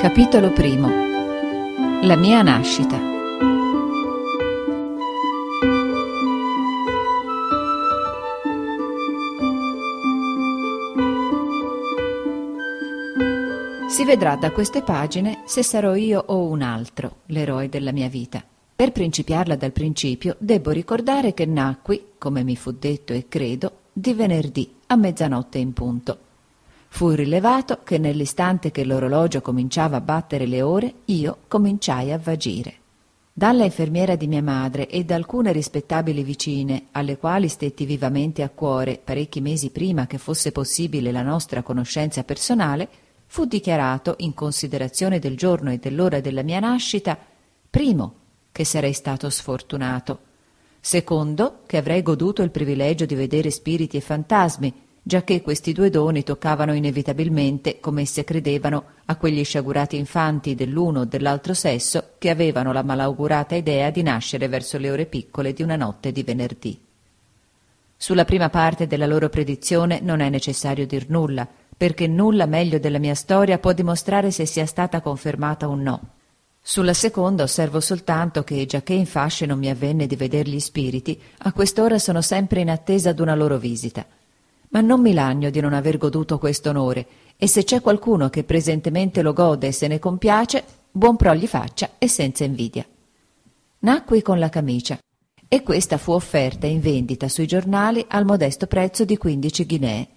Capitolo primo. La mia nascita. Si vedrà da queste pagine se sarò io o un altro l'eroe della mia vita. Per principiarla dal principio, debbo ricordare che nacqui, come mi fu detto e credo, di venerdì a mezzanotte in punto. Fu rilevato che nell'istante che l'orologio cominciava a battere le ore, io cominciai a vagire. Dalla infermiera di mia madre e da alcune rispettabili vicine, alle quali stetti vivamente a cuore parecchi mesi prima che fosse possibile la nostra conoscenza personale, fu dichiarato, in considerazione del giorno e dell'ora della mia nascita, primo, che sarei stato sfortunato; secondo, che avrei goduto il privilegio di vedere spiriti e fantasmi, giacché questi due doni toccavano inevitabilmente, come esse credevano, a quegli sciagurati infanti dell'uno o dell'altro sesso che avevano la malaugurata idea di nascere verso le ore piccole di una notte di venerdì. Sulla prima parte della loro predizione non è necessario dir nulla, perché nulla meglio della mia storia può dimostrare se sia stata confermata o no. Sulla seconda osservo soltanto che, giacché in fasce non mi avvenne di veder gli spiriti, a quest'ora sono sempre in attesa d'una loro visita. Ma non mi lagno di non aver goduto questo onore, e se c'è qualcuno che presentemente lo gode e se ne compiace, buon pro gli faccia e senza invidia. Nacqui con la camicia, e questa fu offerta in vendita sui giornali al modesto prezzo di 15 ghinee.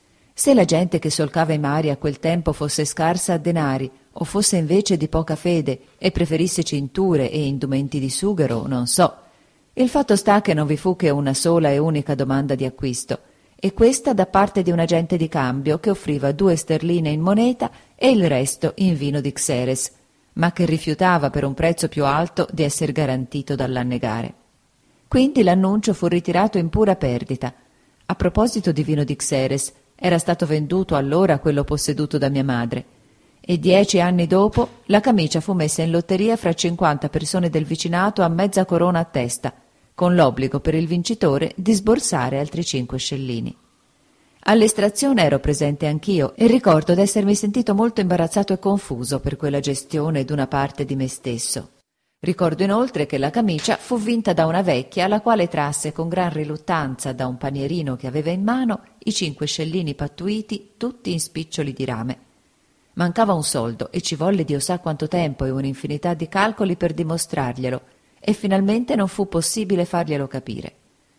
Se la gente che solcava i mari a quel tempo fosse scarsa a denari, o fosse invece di poca fede e preferisse cinture e indumenti di sughero, non so. Il fatto sta che non vi fu che una sola e unica domanda di acquisto, e questa da parte di un agente di cambio che offriva 2 sterline in moneta e il resto in vino di Xeres, ma che rifiutava per un prezzo più alto di esser garantito dall'annegare. Quindi l'annuncio fu ritirato in pura perdita. A proposito di vino di Xeres, era stato venduto allora quello posseduto da mia madre, e 10 anni dopo la camicia fu messa in lotteria fra 50 persone del vicinato a mezza corona a testa, con l'obbligo per il vincitore di sborsare altri 5 scellini. All'estrazione ero presente anch'io e ricordo d'essermi sentito molto imbarazzato e confuso per quella gestione d'una parte di me stesso. Ricordo inoltre che la camicia fu vinta da una vecchia, la quale trasse con gran riluttanza da un panierino che aveva in mano i 5 scellini pattuiti, tutti in spiccioli di rame. Mancava un soldo e ci volle Dio sa quanto tempo e un'infinità di calcoli per dimostrarglielo, e finalmente non fu possibile farglielo capire.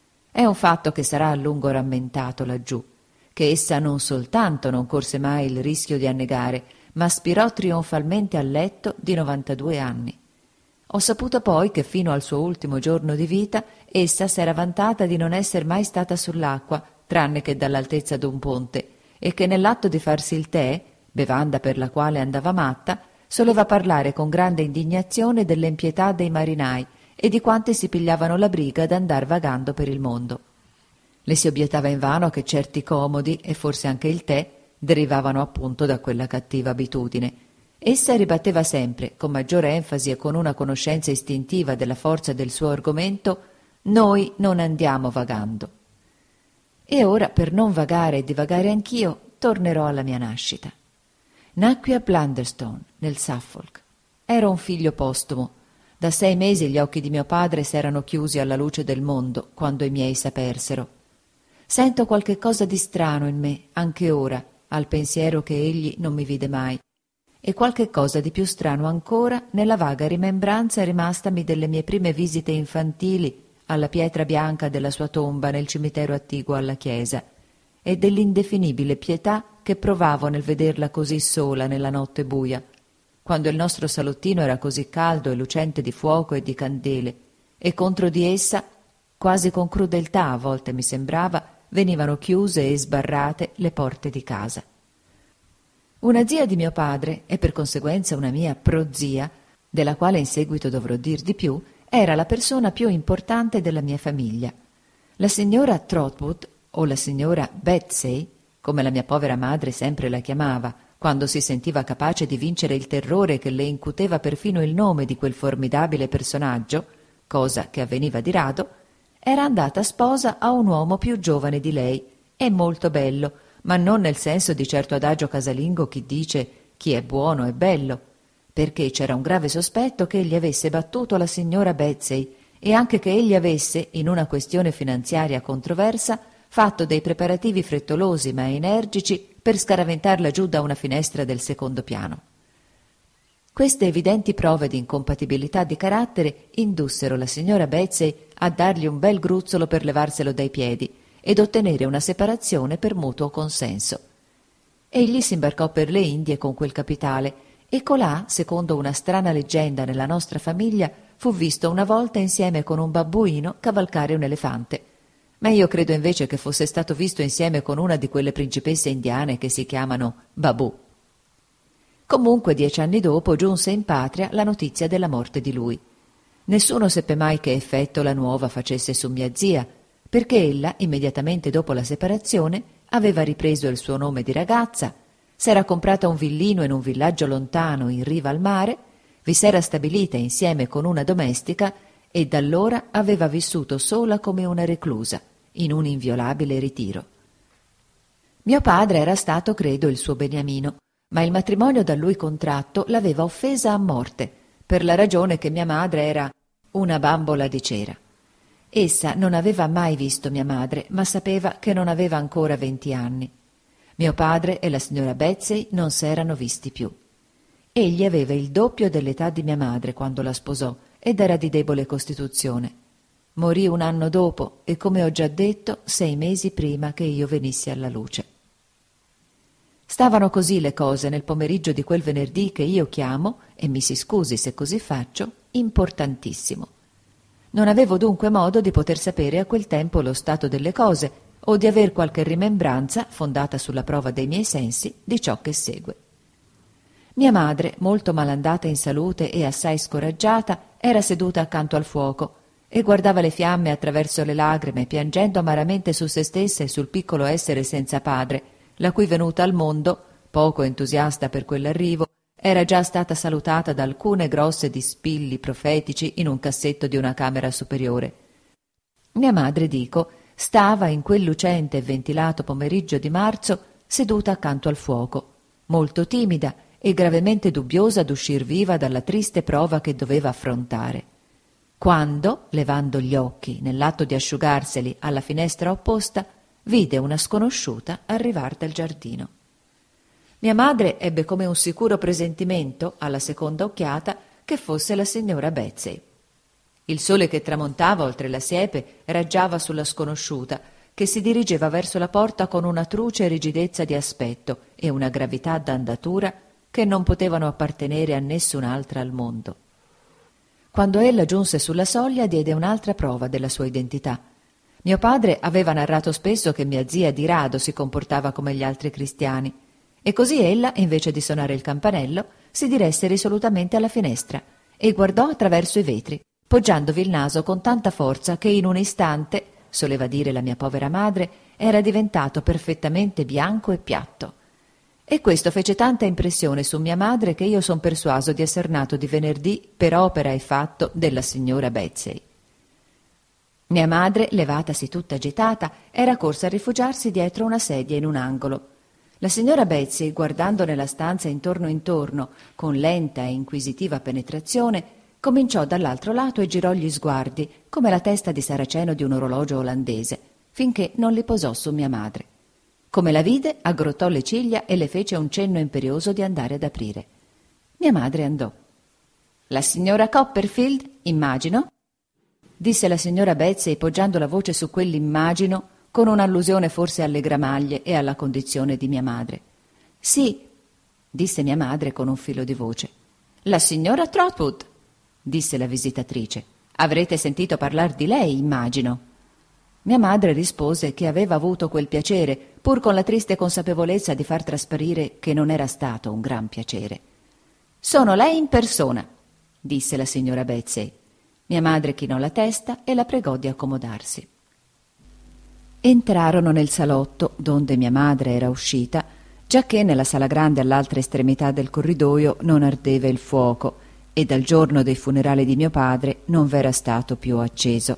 È un fatto che sarà a lungo rammentato laggiù, che essa non soltanto non corse mai il rischio di annegare, ma spirò trionfalmente a letto di 92 anni. Ho saputo poi che fino al suo ultimo giorno di vita essa s'era vantata di non esser mai stata sull'acqua, tranne che dall'altezza d'un ponte, e che nell'atto di farsi il tè, bevanda per la quale andava matta, soleva parlare con grande indignazione dell'empietà dei marinai e di quanti si pigliavano la briga d'andar vagando per il mondo. Le si obiettava invano che certi comodi, e forse anche il tè, derivavano appunto da quella cattiva abitudine. Essa ribatteva sempre, con maggiore enfasi e con una conoscenza istintiva della forza del suo argomento: «Noi non andiamo vagando». E ora, per non vagare e divagare anch'io, tornerò alla mia nascita. Nacqui a Blunderstone, nel Suffolk. Ero un figlio postumo. Da 6 mesi gli occhi di mio padre s'erano chiusi alla luce del mondo quando i miei s'apersero. Sento qualche cosa di strano in me, anche ora, al pensiero che egli non mi vide mai, e qualche cosa di più strano ancora nella vaga rimembranza rimastami delle mie prime visite infantili alla pietra bianca della sua tomba nel cimitero attiguo alla chiesa, e dell'indefinibile pietà che provavo nel vederla così sola nella notte buia, quando il nostro salottino era così caldo e lucente di fuoco e di candele, e contro di essa, quasi con crudeltà a volte mi sembrava, venivano chiuse e sbarrate le porte di casa. Una zia di mio padre, e per conseguenza una mia prozia, della quale in seguito dovrò dir di più, era la persona più importante della mia famiglia. La signora Trotwood, o la signora Betsey, come la mia povera madre sempre la chiamava, quando si sentiva capace di vincere il terrore che le incuteva perfino il nome di quel formidabile personaggio, cosa che avveniva di rado, era andata sposa a un uomo più giovane di lei e molto bello, ma non nel senso di certo adagio casalingo chi dice chi è buono è bello, perché c'era un grave sospetto che egli avesse battuto la signora Betsey e anche che egli avesse, in una questione finanziaria controversa, fatto dei preparativi frettolosi ma energici per scaraventarla giù da una finestra del secondo piano. Queste evidenti prove di incompatibilità di carattere indussero la signora Betsey a dargli un bel gruzzolo per levarselo dai piedi ed ottenere una separazione per mutuo consenso. Egli s'imbarcò per le Indie con quel capitale e colà, secondo una strana leggenda nella nostra famiglia, fu visto una volta insieme con un babbuino cavalcare un elefante. Ma io credo invece che fosse stato visto insieme con una di quelle principesse indiane che si chiamano Babù. Comunque 10 anni dopo giunse in patria la notizia della morte di lui. Nessuno seppe mai che effetto la nuova facesse su mia zia, perché ella, immediatamente dopo la separazione, aveva ripreso il suo nome di ragazza, s'era comprata un villino in un villaggio lontano in riva al mare, vi s'era stabilita insieme con una domestica e da allora aveva vissuto sola come una reclusa, in un inviolabile ritiro. Mio padre era stato, credo, il suo beniamino, ma il matrimonio da lui contratto l'aveva offesa a morte, per la ragione che mia madre era una bambola di cera. Essa non aveva mai visto mia madre, ma sapeva che non aveva ancora 20 anni. Mio padre e la signora Betsey non s'erano visti più. Egli aveva il doppio dell'età di mia madre quando la sposò ed era di debole costituzione. Morì un anno dopo e, come ho già detto, 6 mesi prima che io venissi alla luce. Stavano così le cose nel pomeriggio di quel venerdì che io chiamo, e mi si scusi se così faccio, importantissimo. Non avevo dunque modo di poter sapere a quel tempo lo stato delle cose o di aver qualche rimembranza, fondata sulla prova dei miei sensi, di ciò che segue. Mia madre, molto malandata in salute e assai scoraggiata, era seduta accanto al fuoco e guardava le fiamme attraverso le lagrime, piangendo amaramente su se stessa e sul piccolo essere senza padre, la cui venuta al mondo, poco entusiasta per quell'arrivo, era già stata salutata da alcune grosse dispilli profetici in un cassetto di una camera superiore. Mia madre, dico, stava in quel lucente e ventilato pomeriggio di marzo seduta accanto al fuoco, molto timida e gravemente dubbiosa d'uscir viva dalla triste prova che doveva affrontare. Quando, levando gli occhi nell'atto di asciugarseli alla finestra opposta, vide una sconosciuta arrivar dal giardino. Mia madre ebbe come un sicuro presentimento, alla seconda occhiata, che fosse la signora Betsey. Il sole che tramontava oltre la siepe raggiava sulla sconosciuta, che si dirigeva verso la porta con una truce rigidezza di aspetto e una gravità d'andatura che non potevano appartenere a nessun'altra al mondo. Quando ella giunse sulla soglia diede un'altra prova della sua identità. Mio padre aveva narrato spesso che mia zia di rado si comportava come gli altri cristiani, e così ella, invece di sonare il campanello, si diresse risolutamente alla finestra e guardò attraverso i vetri, poggiandovi il naso con tanta forza che in un istante, soleva dire la mia povera madre, era diventato perfettamente bianco e piatto. E questo fece tanta impressione su mia madre che io son persuaso di esser nato di venerdì per opera e fatto della signora Betsey. Mia madre, levatasi tutta agitata, era corsa a rifugiarsi dietro una sedia in un angolo. La signora Betsey, guardando nella stanza intorno, con lenta e inquisitiva penetrazione, cominciò dall'altro lato e girò gli sguardi, come la testa di saraceno di un orologio olandese, finché non li posò su mia madre. Come la vide, aggrottò le ciglia e le fece un cenno imperioso di andare ad aprire. Mia madre andò. «La signora Copperfield, immagino?» disse la signora Betsey, poggiando la voce su quell'immagino, con un'allusione forse alle gramaglie e alla condizione di mia madre. «Sì», disse mia madre con un filo di voce. «La signora Trotwood», disse la visitatrice. «Avrete sentito parlar di lei, immagino». Mia madre rispose che aveva avuto quel piacere, pur con la triste consapevolezza di far trasparire che non era stato un gran piacere. «Sono lei in persona», disse la signora Betsey. Mia madre chinò la testa e la pregò di accomodarsi. Entrarono nel salotto, donde mia madre era uscita, giacché nella sala grande all'altra estremità del corridoio non ardeva il fuoco e dal giorno dei funerali di mio padre non v'era stato più acceso.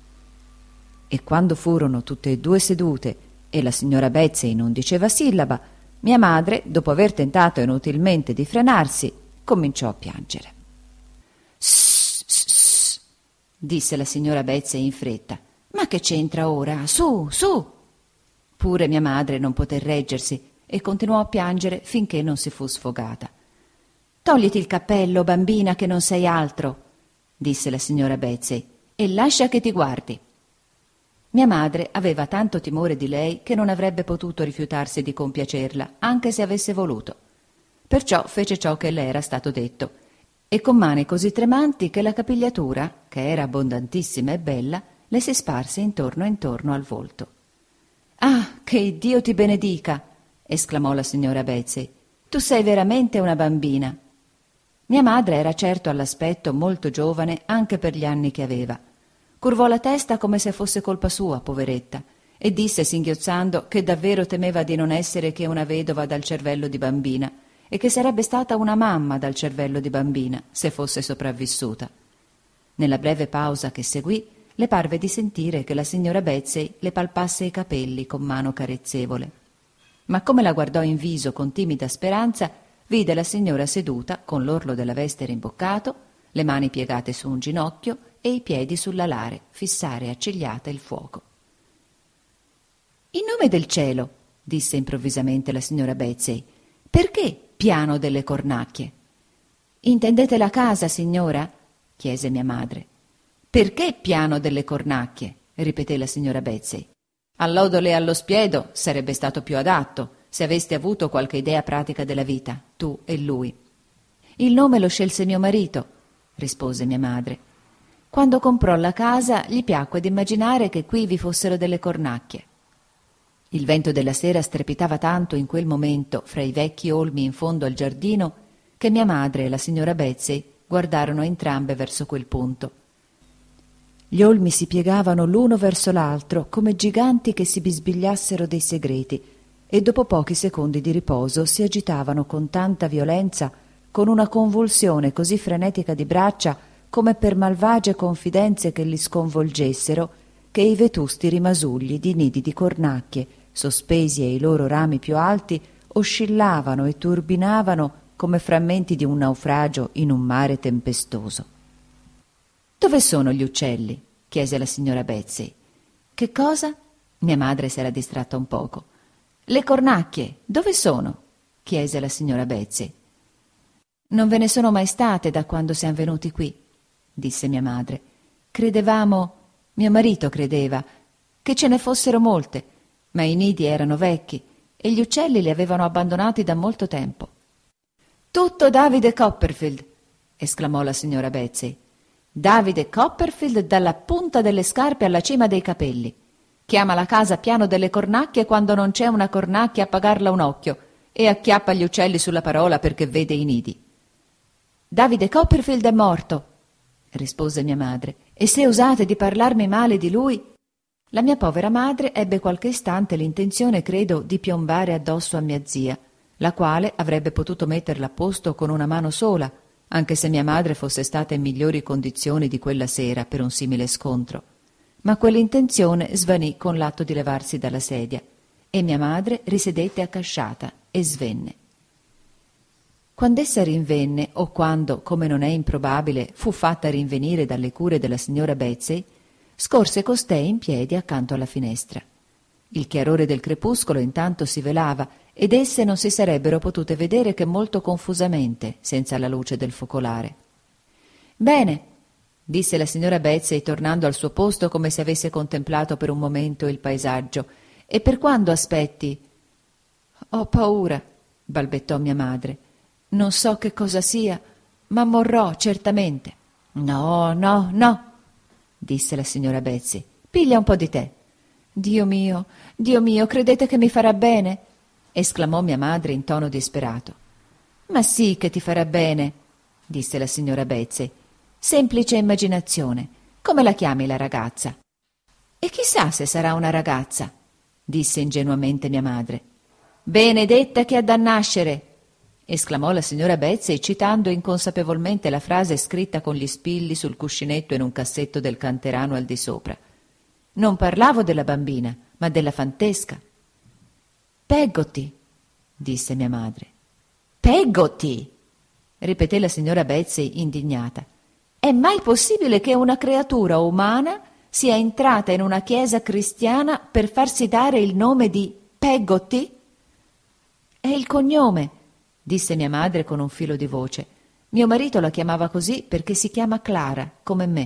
E quando furono tutte e due sedute e la signora Betsey non diceva sillaba, mia madre, dopo aver tentato inutilmente di frenarsi, cominciò a piangere. «Sss, sss», disse la signora Betsey in fretta. «Ma che c'entra ora? Su, su!» Pure mia madre non poté reggersi e continuò a piangere finché non si fu sfogata. «Togliti il cappello, bambina, che non sei altro», disse la signora Betsey, «e lascia che ti guardi». Mia madre aveva tanto timore di lei che non avrebbe potuto rifiutarsi di compiacerla, anche se avesse voluto. Perciò fece ciò che le era stato detto, e con mani così tremanti che la capigliatura, che era abbondantissima e bella, le si sparse intorno al volto. «Ah, che Dio ti benedica!» esclamò la signora Betsey. «Tu sei veramente una bambina!» Mia madre era certo all'aspetto molto giovane anche per gli anni che aveva. Curvò la testa come se fosse colpa sua, poveretta, e disse singhiozzando che davvero temeva di non essere che una vedova dal cervello di bambina e che sarebbe stata una mamma dal cervello di bambina se fosse sopravvissuta. Nella breve pausa che seguì le parve di sentire che la signora Betsey le palpasse i capelli con mano carezzevole. Ma come la guardò in viso con timida speranza, vide la signora seduta con l'orlo della veste rimboccato, le mani piegate su un ginocchio e i piedi sull'alare, fissare accigliata il fuoco. «In nome del cielo», disse improvvisamente la signora Betsey, «perché piano delle cornacchie?» «Intendete la casa, signora?» chiese mia madre. «Perché piano delle cornacchie?» ripeté la signora Betsey. «All'odole e allo spiedo sarebbe stato più adatto, se aveste avuto qualche idea pratica della vita, tu e lui». «Il nome lo scelse mio marito», rispose mia madre. «Quando comprò la casa gli piacque d'immaginare che qui vi fossero delle cornacchie». Il vento della sera strepitava tanto in quel momento fra i vecchi olmi in fondo al giardino che mia madre e la signora Betsey guardarono entrambe verso quel punto. Gli olmi si piegavano l'uno verso l'altro come giganti che si bisbigliassero dei segreti e dopo pochi secondi di riposo si agitavano con tanta violenza, con una convulsione così frenetica di braccia come per malvagie confidenze che li sconvolgessero, che i vetusti rimasugli di nidi di cornacchie, sospesi ai loro rami più alti, oscillavano e turbinavano come frammenti di un naufragio in un mare tempestoso. «Dove sono gli uccelli?» chiese la signora Betsey. «Che cosa?» Mia madre s'era distratta un poco. «Le cornacchie, dove sono?» chiese la signora Betsey. «Non ve ne sono mai state da quando siamo venuti qui», disse mia madre. «Credevamo, mio marito credeva, che ce ne fossero molte, ma i nidi erano vecchi e gli uccelli li avevano abbandonati da molto tempo». «Tutto Davide Copperfield!» esclamò la signora Betsey. «Davide Copperfield dalla punta delle scarpe alla cima dei capelli. Chiama la casa piano delle cornacchie quando non c'è una cornacchia a pagarla un occhio e acchiappa gli uccelli sulla parola perché vede i nidi». «Davide Copperfield è morto», rispose mia madre, «e se osate di parlarmi male di lui...» La mia povera madre ebbe qualche istante l'intenzione, credo, di piombare addosso a mia zia, la quale avrebbe potuto metterla a posto con una mano sola, anche se mia madre fosse stata in migliori condizioni di quella sera per un simile scontro. Ma quell'intenzione svanì con l'atto di levarsi dalla sedia, e mia madre risedette accasciata e svenne. Quand'essa rinvenne, o quando, come non è improbabile, fu fatta rinvenire dalle cure della signora Betsey, scorse costei in piedi accanto alla finestra. Il chiarore del crepuscolo intanto si velava ed esse non si sarebbero potute vedere che molto confusamente, senza la luce del focolare. «Bene», disse la signora Betsey tornando al suo posto come se avesse contemplato per un momento il paesaggio, «e per quando aspetti?» «Ho paura», balbettò mia madre. «Non so che cosa sia, ma morrò certamente». «No, no, no», disse la signora Betsey. «Piglia un po' di tè». Dio mio, credete che mi farà bene?» esclamò mia madre in tono disperato. «Ma sì che ti farà bene», disse la signora Betsey. «Semplice immaginazione. Come la chiami la ragazza?» «E chissà se sarà una ragazza», disse ingenuamente mia madre. «Benedetta che ha da nascere», esclamò la signora Betsey citando inconsapevolmente la frase scritta con gli spilli sul cuscinetto in un cassetto del canterano al di sopra. «Non parlavo della bambina, ma della fantesca». «Peggotty», disse mia madre. «Peggotty!» ripeté la signora Betsey indignata. È mai possibile che una creatura umana sia entrata in una chiesa cristiana per farsi dare il nome di Peggotty? È il cognome, disse mia madre con un filo di voce. Mio marito la chiamava così perché si chiama Clara, come me.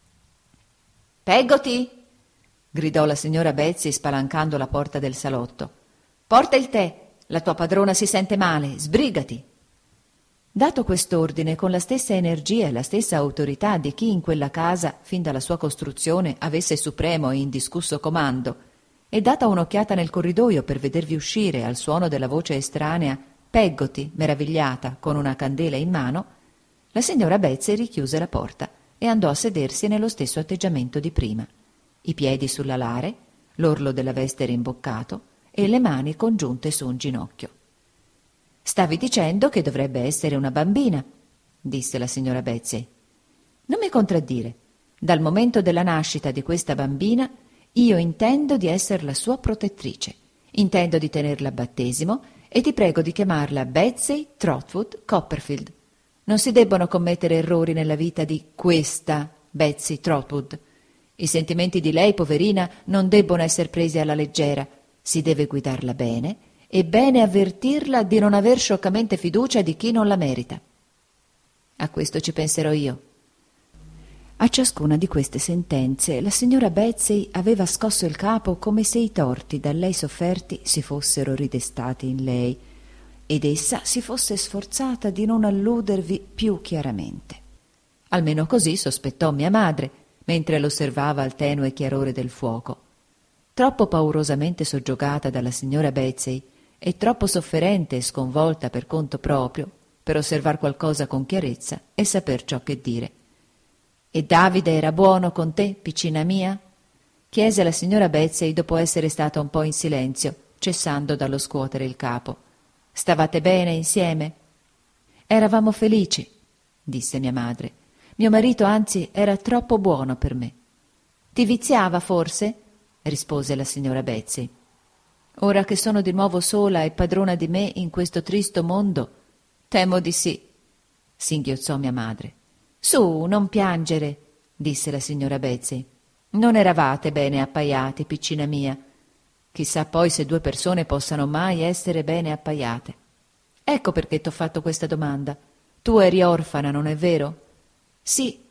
Peggotty! Gridò la signora Betsey spalancando la porta del salotto. Porta il tè, la tua padrona si sente male, sbrigati. Dato quest'ordine con la stessa energia e la stessa autorità di chi in quella casa, fin dalla sua costruzione, avesse supremo e indiscusso comando, e data un'occhiata nel corridoio per vedervi uscire al suono della voce estranea Peggotty, meravigliata, con una candela in mano, la signora Betsey richiuse la porta e andò a sedersi nello stesso atteggiamento di prima, i piedi sull'alare, l'orlo della veste rimboccato e le mani congiunte su un ginocchio. «Stavi dicendo che dovrebbe essere una bambina», disse la signora Betsey. «Non mi contraddire. Dal momento della nascita di questa bambina io intendo di essere la sua protettrice, intendo di tenerla a battesimo e ti prego di chiamarla Betsey Trotwood Copperfield. Non si debbono commettere errori nella vita di questa Betsey Trotwood. I sentimenti di lei, poverina, non debbono essere presi alla leggera. Si deve guidarla bene e bene avvertirla di non aver scioccamente fiducia di chi non la merita. A questo ci penserò io». A ciascuna di queste sentenze la signora Betsey aveva scosso il capo come se i torti da lei sofferti si fossero ridestati in lei ed essa si fosse sforzata di non alludervi più chiaramente. Almeno così sospettò mia madre mentre l'osservava al tenue chiarore del fuoco. Troppo paurosamente soggiogata dalla signora Betsey e troppo sofferente e sconvolta per conto proprio per osservar qualcosa con chiarezza e saper ciò che dire. «E Davide era buono con te, piccina mia?» chiese la signora Betsey dopo essere stata un po' in silenzio, cessando dallo scuotere il capo. «Stavate bene insieme?» «Eravamo felici», disse mia madre. «Mio marito, anzi, era troppo buono per me». «Ti viziava, forse?» rispose la signora Betsey. «Ora che sono di nuovo sola e padrona di me in questo tristo mondo, temo di sì», singhiozzò mia madre. «Su, non piangere», disse la signora Betsey. «Non eravate bene appaiati, piccina mia. Chissà poi se due persone possano mai essere bene appaiate. Ecco perché t'ho fatto questa domanda. Tu eri orfana, non è vero?» «Sì».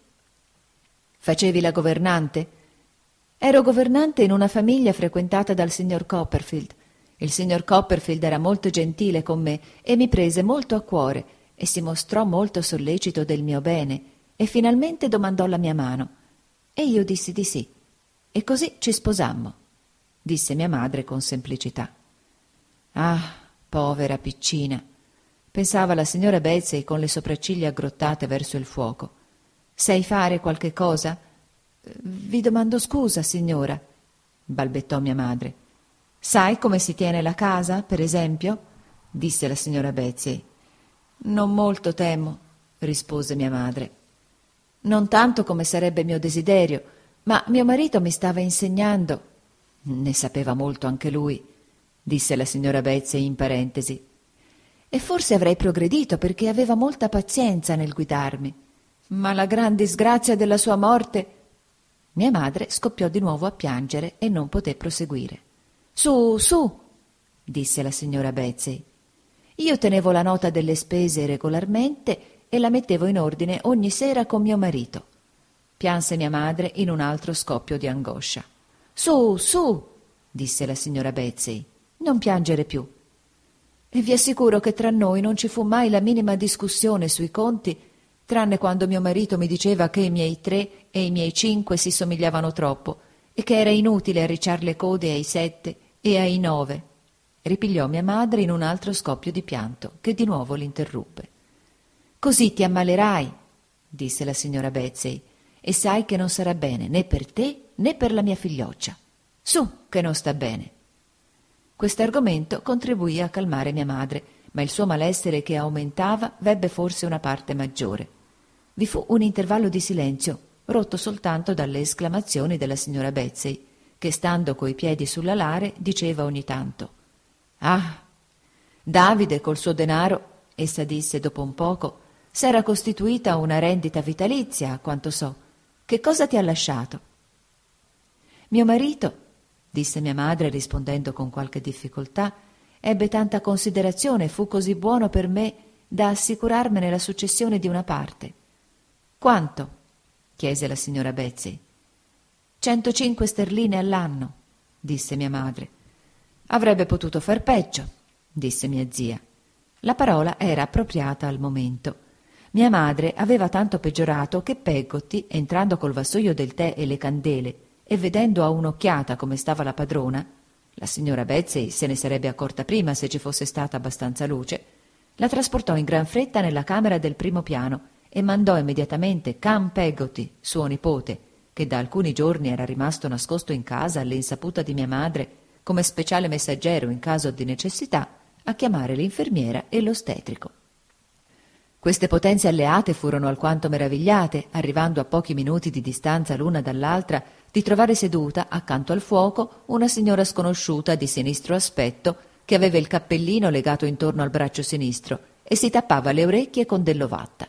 «Facevi la governante?» «Ero governante in una famiglia frequentata dal signor Copperfield. Il signor Copperfield era molto gentile con me e mi prese molto a cuore e si mostrò molto sollecito del mio bene e finalmente domandò la mia mano. E io dissi di sì. E così ci sposammo», disse mia madre con semplicità. «Ah, povera piccina», pensava la signora Betsey con le sopracciglia aggrottate verso il fuoco. «Sai fare qualche cosa?» «Vi domando scusa, signora», balbettò mia madre. «Sai come si tiene la casa, per esempio?» disse la signora Betsey. «Non molto, temo», rispose mia madre. «Non tanto come sarebbe mio desiderio, ma mio marito mi stava insegnando». «Ne sapeva molto anche lui», disse la signora Betsey in parentesi. «E forse avrei progredito perché aveva molta pazienza nel guidarmi. Ma la gran disgrazia della sua morte...» Mia madre scoppiò di nuovo a piangere e non poté proseguire. «Su, su», disse la signora Betsey. «Io tenevo la nota delle spese regolarmente e la mettevo in ordine ogni sera con mio marito». Pianse mia madre in un altro scoppio di angoscia. «Su, su», disse la signora Betsey, «non piangere più. E vi assicuro che tra noi non ci fu mai la minima discussione sui conti, tranne quando mio marito mi diceva che i miei 3 e i miei 5 si somigliavano troppo e che era inutile arricciar le code ai 7 e ai 9. Ripigliò mia madre in un altro scoppio di pianto, che di nuovo l'interruppe. «Così ti ammalerai», disse la signora Betsey, «e sai che non sarà bene né per te né per la mia figlioccia. Su, che non sta bene». Quest'argomento contribuì a calmare mia madre, ma il suo malessere che aumentava vebbe forse una parte maggiore. Vi fu un intervallo di silenzio, rotto soltanto dalle esclamazioni della signora Betsey, che stando coi piedi sull'alare diceva ogni tanto: «Ah, Davide col suo denaro», essa disse dopo un poco, S'era costituita una rendita vitalizia, a quanto so. Che cosa ti ha lasciato? Mio marito, disse mia madre rispondendo con qualche difficoltà, ebbe tanta considerazione e fu così buono per me da assicurarmene la successione di una parte. Quanto? Chiese la signora Betsey. 105 sterline all'anno, disse mia madre. Avrebbe potuto far peggio, disse mia zia. La parola era appropriata al momento. Mia madre aveva tanto peggiorato che Peggotty, entrando col vassoio del tè e le candele e vedendo a un'occhiata come stava la padrona, la signora Betsey se ne sarebbe accorta prima se ci fosse stata abbastanza luce, la trasportò in gran fretta nella camera del primo piano e mandò immediatamente Cam Peggotty, suo nipote, che da alcuni giorni era rimasto nascosto in casa all'insaputa di mia madre come speciale messaggero in caso di necessità, a chiamare l'infermiera e l'ostetrico. Queste potenze alleate furono alquanto meravigliate, arrivando a pochi minuti di distanza l'una dall'altra, di trovare seduta accanto al fuoco una signora sconosciuta di sinistro aspetto che aveva il cappellino legato intorno al braccio sinistro e si tappava le orecchie con dell'ovatta.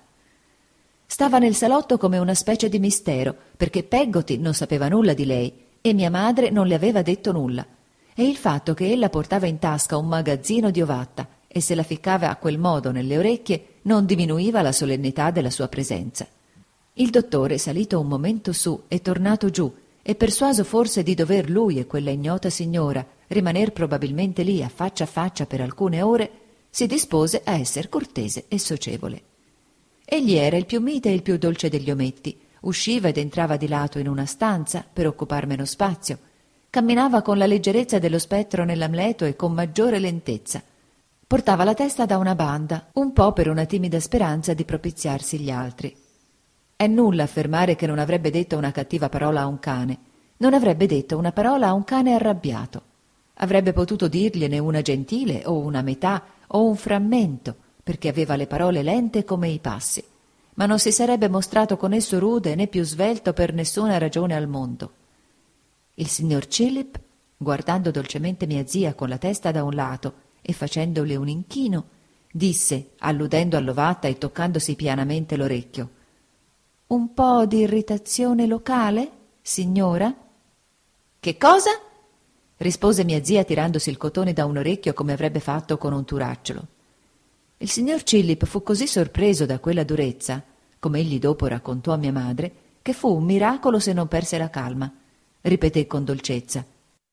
Stava nel salotto come una specie di mistero, perché Peggotty non sapeva nulla di lei e mia madre non le aveva detto nulla, e il fatto che ella portava in tasca un magazzino di ovatta e se la ficcava a quel modo nelle orecchie non diminuiva la solennità della sua presenza. Il dottore, salito un momento su e tornato giù, e persuaso forse di dover lui e quella ignota signora rimaner probabilmente lì a faccia per alcune ore, si dispose a esser cortese e socievole. Egli era il più mite e il più dolce degli ometti, usciva ed entrava di lato in una stanza per occupar meno spazio, camminava con la leggerezza dello spettro nell'amleto e con maggiore lentezza, portava la testa da una banda, un po' per una timida speranza di propiziarsi gli altri. È nulla affermare che non avrebbe detto una cattiva parola a un cane, non avrebbe detto una parola a un cane arrabbiato. Avrebbe potuto dirgliene una gentile o una metà o un frammento, perché aveva le parole lente come i passi, ma non si sarebbe mostrato con esso rude né più svelto per nessuna ragione al mondo. Il signor Chillip, guardando dolcemente mia zia con la testa da un lato e facendole un inchino, disse, alludendo all'ovatta e toccandosi pianamente l'orecchio: «Un po' di irritazione locale, signora?» «Che cosa?» rispose mia zia tirandosi il cotone da un orecchio come avrebbe fatto con un turacciolo. Il signor Chillip fu così sorpreso da quella durezza, come egli dopo raccontò a mia madre, che fu un miracolo se non perse la calma. Ripeté con dolcezza: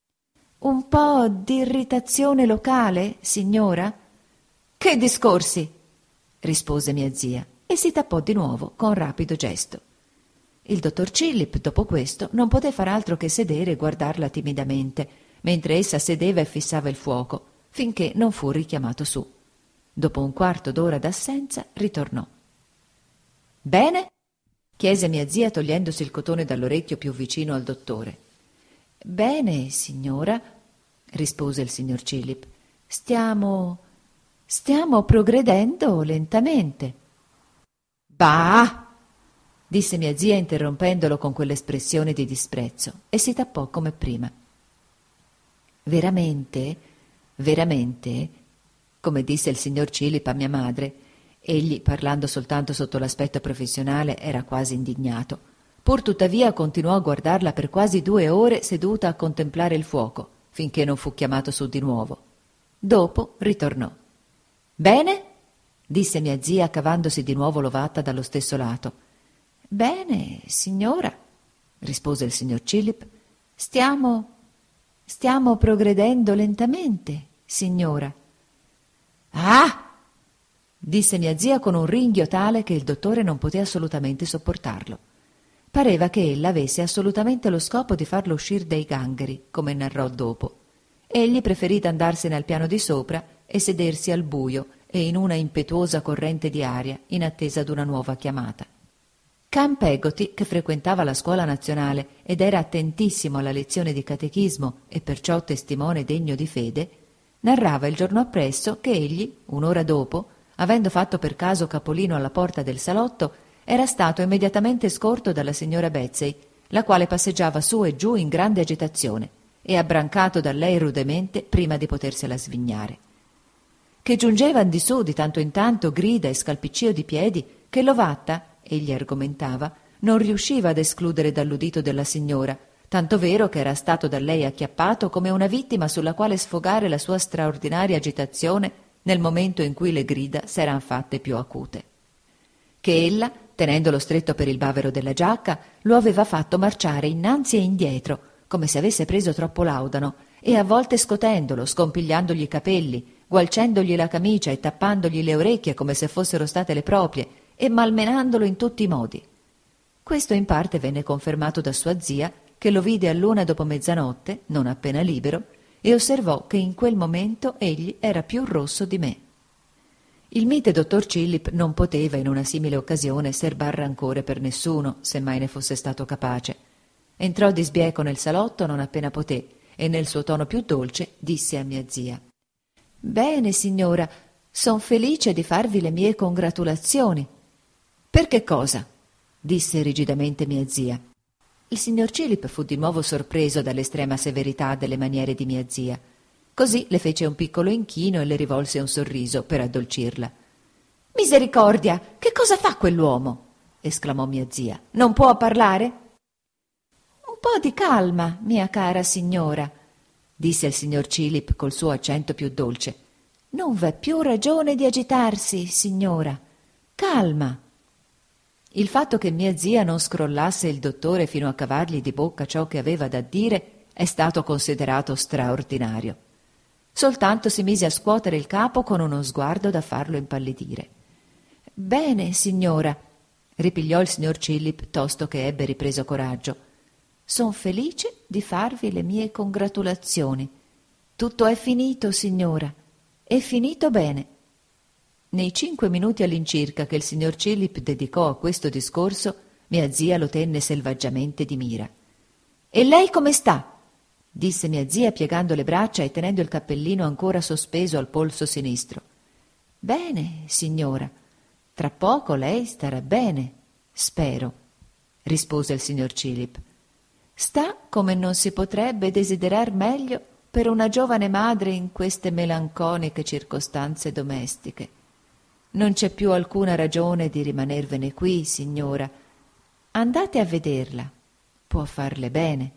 «Un po' di irritazione locale, signora?» «Che discorsi!» rispose mia zia e si tappò di nuovo con rapido gesto. Il dottor Chillip, dopo questo, non poté far altro che sedere e guardarla timidamente, mentre essa sedeva e fissava il fuoco, finché non fu richiamato su. Dopo un quarto d'ora d'assenza ritornò. «Bene?» chiese mia zia togliendosi il cotone dall'orecchio più vicino al dottore. «Bene, signora», rispose il signor Chillip. Stiamo progredendo lentamente». «Bah!» disse mia zia interrompendolo con quell'espressione di disprezzo e si tappò come prima. «Veramente, come disse il signor Chillip a mia madre, egli, parlando soltanto sotto l'aspetto professionale, era quasi indignato. Pur tuttavia continuò a guardarla per quasi 2 ore seduta a contemplare il fuoco, finché non fu chiamato su di nuovo. Dopo ritornò. «Bene?» disse mia zia, cavandosi di nuovo l'ovatta dallo stesso lato. «Bene, signora», rispose il signor Chillip. Stiamo progredendo lentamente, signora». «Ah!» disse mia zia con un ringhio tale che il dottore non poté assolutamente sopportarlo. Pareva che ella avesse assolutamente lo scopo di farlo uscir dai gangheri, come narrò dopo. Egli preferì andarsene al piano di sopra e sedersi al buio e in una impetuosa corrente di aria in attesa d'una nuova chiamata. Cam Peggotty, che frequentava la scuola nazionale ed era attentissimo alla lezione di catechismo e perciò testimone degno di fede, narrava il giorno appresso che egli, un'ora dopo, avendo fatto per caso capolino alla porta del salotto, era stato immediatamente scorto dalla signora Betsey, la quale passeggiava su e giù in grande agitazione, e abbrancato da lei rudemente prima di potersela svignare. Che giungevan di su di tanto in tanto grida e scalpiccio di piedi che Lovatta, egli argomentava, non riusciva ad escludere dall'udito della signora, tanto vero che era stato da lei acchiappato come una vittima sulla quale sfogare la sua straordinaria agitazione nel momento in cui le grida s'eran fatte più acute. Che ella, tenendolo stretto per il bavero della giacca, lo aveva fatto marciare innanzi e indietro, come se avesse preso troppo laudano, e a volte scotendolo, scompigliandogli i capelli, gualcendogli la camicia e tappandogli le orecchie come se fossero state le proprie, e malmenandolo in tutti i modi. Questo in parte venne confermato da sua zia, che lo vide all'una dopo mezzanotte, non appena libero, e osservò che in quel momento egli era più rosso di me. Il mite dottor Cillip non poteva in una simile occasione serbar rancore per nessuno, se mai ne fosse stato capace. Entrò di sbieco nel salotto non appena poté, e nel suo tono più dolce disse a mia zia: «Bene, signora, son felice di farvi le mie congratulazioni». «Per che cosa?» disse rigidamente mia zia. Il signor Cillip fu di nuovo sorpreso dall'estrema severità delle maniere di mia zia. Così le fece un piccolo inchino e le rivolse un sorriso per addolcirla. «Misericordia! Che cosa fa quell'uomo?» esclamò mia zia. «Non può parlare?» «Un po' di calma, mia cara signora», disse il signor Cillip col suo accento più dolce. «Non v'è più ragione di agitarsi, signora. Calma». Il fatto che mia zia non scrollasse il dottore fino a cavargli di bocca ciò che aveva da dire è stato considerato straordinario. Soltanto si mise a scuotere il capo con uno sguardo da farlo impallidire. «Bene, signora», ripigliò il signor Cillip tosto che ebbe ripreso coraggio. «Son felice di farvi le mie congratulazioni. Tutto è finito, signora. È finito bene». Nei 5 minuti all'incirca che il signor Cillip dedicò a questo discorso, mia zia lo tenne selvaggiamente di mira. «E lei come sta?» disse mia zia piegando le braccia e tenendo il cappellino ancora sospeso al polso sinistro. «Bene, signora. Tra poco lei starà bene, spero», rispose il signor Cillip. «Sta come non si potrebbe desiderar meglio per una giovane madre in queste melanconiche circostanze domestiche. Non c'è più alcuna ragione di rimanervene qui, signora. Andate a vederla. Può farle bene».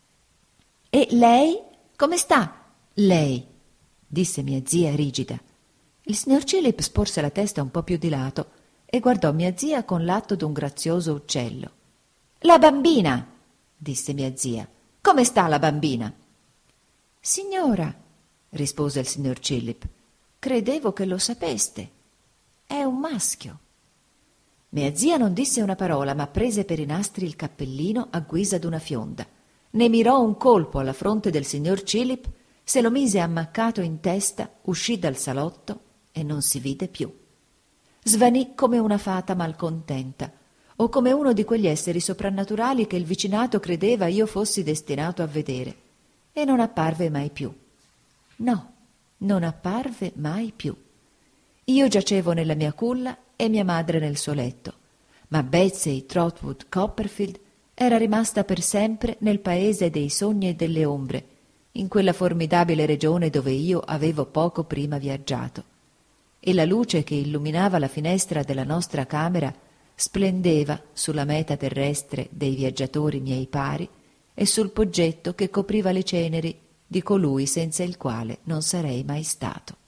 «E lei? Come sta, lei?» disse mia zia rigida. Il signor Cillip sporse la testa un po' più di lato e guardò mia zia con l'atto d'un grazioso uccello. «La bambina!» disse mia zia. «Come sta la bambina?» «Signora», rispose il signor Cillip, «credevo che lo sapeste. È un maschio». Mia zia non disse una parola, ma prese per i nastri il cappellino a guisa d'una fionda. Ne mirò un colpo alla fronte del signor Cillip, se lo mise ammaccato in testa, uscì dal salotto e non si vide più. Svanì come una fata malcontenta, o come uno di quegli esseri soprannaturali che il vicinato credeva io fossi destinato a vedere, e non apparve mai più. No, non apparve mai più. Io giacevo nella mia culla e mia madre nel suo letto, ma Betsey Trotwood Copperfield era rimasta per sempre nel paese dei sogni e delle ombre, in quella formidabile regione dove io avevo poco prima viaggiato, e la luce che illuminava la finestra della nostra camera splendeva sulla meta terrestre dei viaggiatori miei pari e sul poggetto che copriva le ceneri di colui senza il quale non sarei mai stato.